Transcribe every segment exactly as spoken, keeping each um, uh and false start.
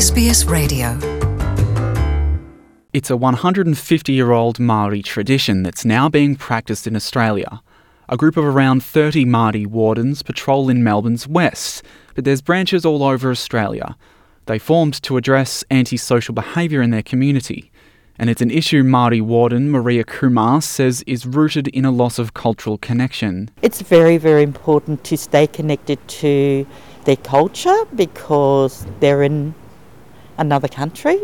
S B S Radio. It's a one hundred fifty-year-old Māori tradition that's now being practiced in Australia. A group of around thirty Māori wardens patrol in Melbourne's west, but there's branches all over Australia. They formed to address antisocial behaviour in their community. And it's an issue Māori warden Maria Kumar says is rooted in a loss of cultural connection. It's very, very important to stay connected to their culture because they're in another country.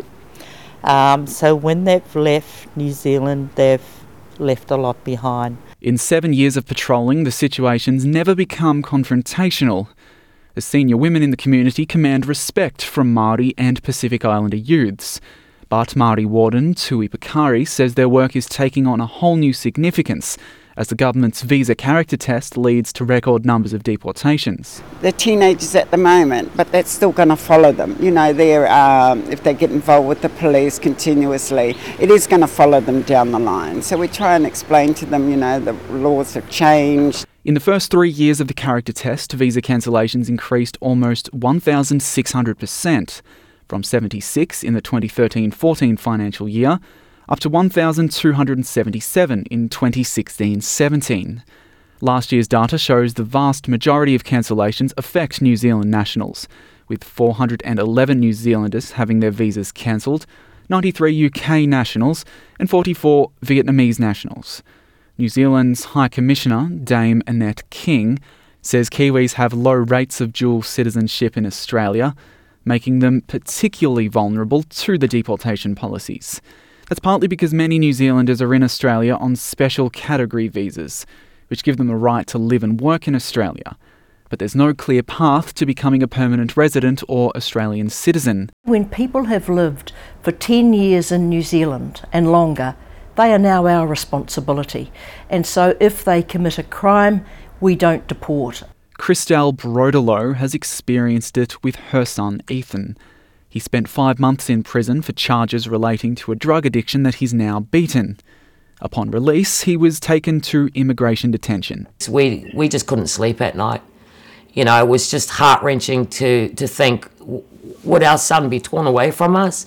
Um, so when they've left New Zealand, they've left a lot behind. In seven years of patrolling, the situation's never become confrontational. The senior women in the community command respect from Māori and Pacific Islander youths. But Māori warden Tui Pakari says their work is taking on a whole new significance as the government's visa character test leads to record numbers of deportations. They're teenagers at the moment, but that's still going to follow them. You know, they're, um, if they get involved with the police continuously, it is going to follow them down the line. So we try and explain to them, you know, the laws have changed. In the first three years of the character test, visa cancellations increased almost one thousand six hundred percent. From seventy-six in the twenty thirteen fourteen financial year up to one thousand two hundred seventy-seven in twenty sixteen seventeen. Last year's data shows the vast majority of cancellations affect New Zealand nationals, with four hundred eleven New Zealanders having their visas cancelled, ninety-three U K nationals and forty-four Vietnamese nationals. New Zealand's High Commissioner, Dame Annette King, says Kiwis have low rates of dual citizenship in Australia, making them particularly vulnerable to the deportation policies. That's partly because many New Zealanders are in Australia on special category visas, which give them the right to live and work in Australia. But there's no clear path to becoming a permanent resident or Australian citizen. When people have lived for ten years in New Zealand and longer, they are now our responsibility. And so if they commit a crime, we don't deport. Christelle Brodelo has experienced it with her son Ethan. He spent five months in prison for charges relating to a drug addiction that he's now beaten. Upon release, he was taken to immigration detention. We we just couldn't sleep at night. You know, it was just heart-wrenching to, to think, would our son be torn away from us?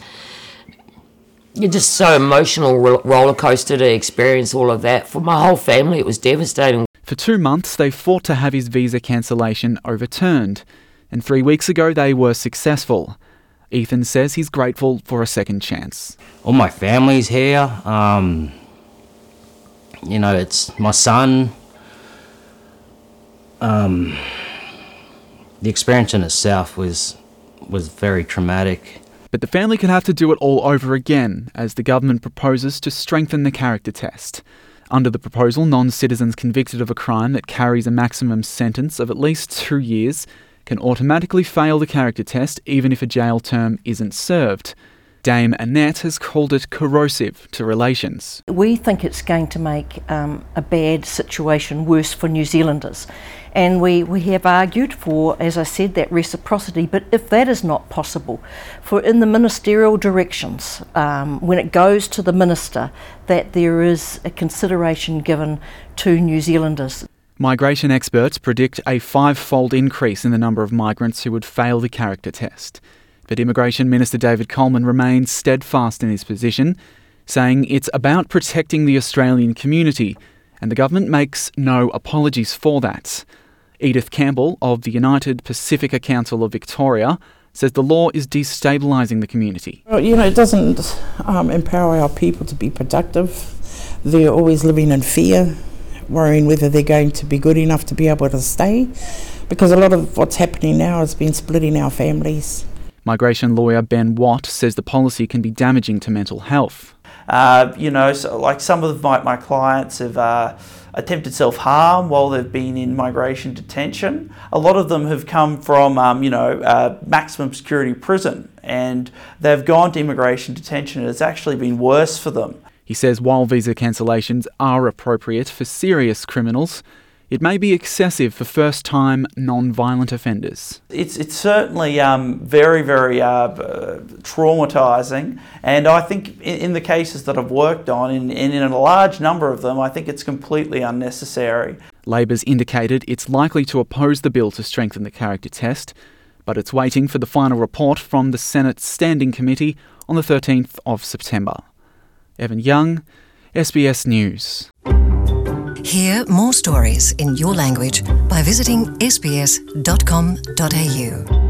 You're just so emotional, roller coaster to experience all of that. For my whole family, it was devastating. For two months, they fought to have his visa cancellation overturned, and three weeks ago they were successful. Ethan says he's grateful for a second chance. All my family's here. Um, you know, it's my son. Um, the experience in itself was was very traumatic. But the family could have to do it all over again as the government proposes to strengthen the character test. Under the proposal, non-citizens convicted of a crime that carries a maximum sentence of at least two years can automatically fail the character test even if a jail term isn't served. Dame Annette has called it corrosive to relations. We think it's going to make um, a bad situation worse for New Zealanders. And we, we have argued for, as I said, that reciprocity. But if that is not possible, for in the ministerial directions, um, when it goes to the minister, that there is a consideration given to New Zealanders. Migration experts predict a five-fold increase in the number of migrants who would fail the character test. But Immigration Minister David Coleman remains steadfast in his position, saying it's about protecting the Australian community, and the government makes no apologies for that. Edith Campbell of the United Pacifica Council of Victoria says the law is destabilising the community. Well, you know, it doesn't um, empower our people to be productive. They're always living in fear, worrying whether they're going to be good enough to be able to stay, because a lot of what's happening now has been splitting our families. Migration lawyer Ben Watt says the policy can be damaging to mental health. Uh, you know, so like some of my, my clients have uh, attempted self-harm while they've been in migration detention. A lot of them have come from, um, you know, uh, maximum security prison, and they've gone to immigration detention and it's actually been worse for them. He says while visa cancellations are appropriate for serious criminals, it may be excessive for first-time, non-violent offenders. It's it's certainly um, very, very uh, uh, traumatising, and I think in, in the cases that I've worked on, and in, in a large number of them, I think it's completely unnecessary. Labor's indicated it's likely to oppose the bill to strengthen the character test, but it's waiting for the final report from the Senate Standing Committee on the thirteenth of September. Evan Young, S B S News. Hear more stories in your language by visiting s b s dot com dot a u.